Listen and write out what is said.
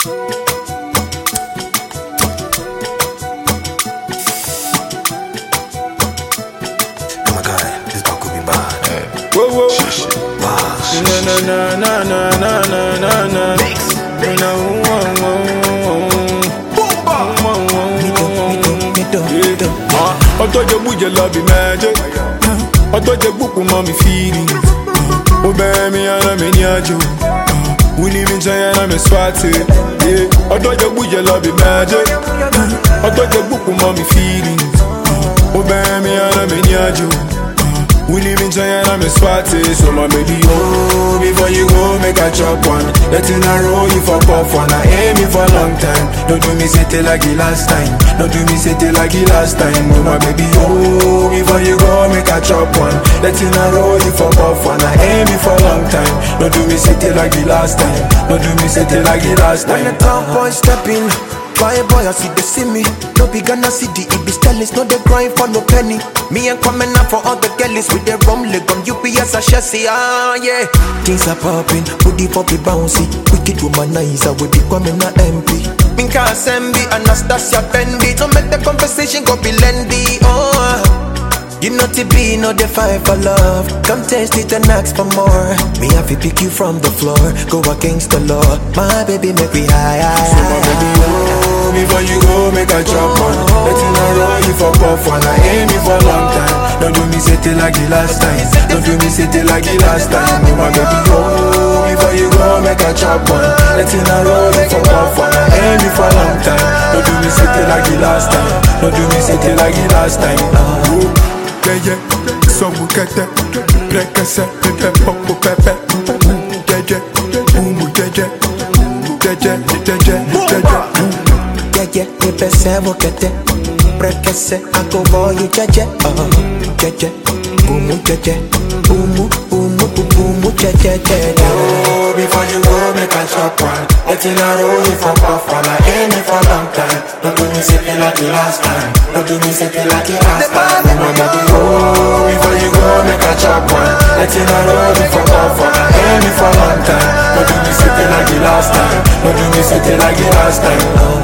my guy, this ball could be bad. Whoa, whoa. Wow. Na na na na na na na na. Ọjọ́ jẹ bújẹ lọ bí mẹ́jẹ. Ọjọ́ jẹ gbùkù mọ́ mi fìdí. Ó bẹ̀rẹ̀ mi ara mi ní àjò. Wíní mi jẹ́ ara mi swati. Ọjọ́ jẹ bújẹ lọ bí mẹ́jẹ. Ọjọ́ jẹ gbùkù mọ́ mi fìdí. Ó bẹ̀rẹ̀ mi ara mi ní àjò. Willie me giant and me swati. So my baby, oh, before you go, make a chop one. Let in a roll, you for puff one. I aim me for a long time. Don't do me say till like the last time. Don't do me say till like the last time. Oh my baby, oh, before you go, make a chop one. Let in a roll, you for puff one. I aim me for a long time. Don't do me say till like the last time. Don't do me say till like the last time. When the top boy step in, fly boy, I see they see me. No be gonna see the Ibis Stellis, no they crying for no penny. Me ain't coming up for all the girlies with their rum leg on UPS and chassis, yeah. Things are popping, booty poppy bouncy. Wicked womanizer with the coming a MP. Minka Assembly, Anastasia Fendi. Don't make the conversation go be lengthy, You know TB, know they fight for love. Come taste it and ask for more. Me have to pick you from the floor, go against the law. My baby make me high. So my baby, oh, before you go, make a chop one. Let in a roll, you for puff one. I aim me for a long time. Don't do me say till like the last time. Don't do me say till like the last time. Oh my baby, oh, before you go, make a chop one. Let in a roll, you for puff one. I aim me for a long time. Don't do me say till like the last time. Don't do me say till like the last time. Yeah, so we get that. Break a set, get pop pepe. Yeah, you better work at it. Break a set, I go boy, you jaja. Boom, jaja. Boom, jaja. Oh, before you go, make a chop one. Let in a roll, you for puff one. I aim it for a long time. Don't do me say like the last time. Don't do me say like the last time. Oh, baby, oh, before you go, make a chop one. Let in a roll, you for puff one. I aim it for a long time. Don't do me say like the last time. Don't do me say like the last time.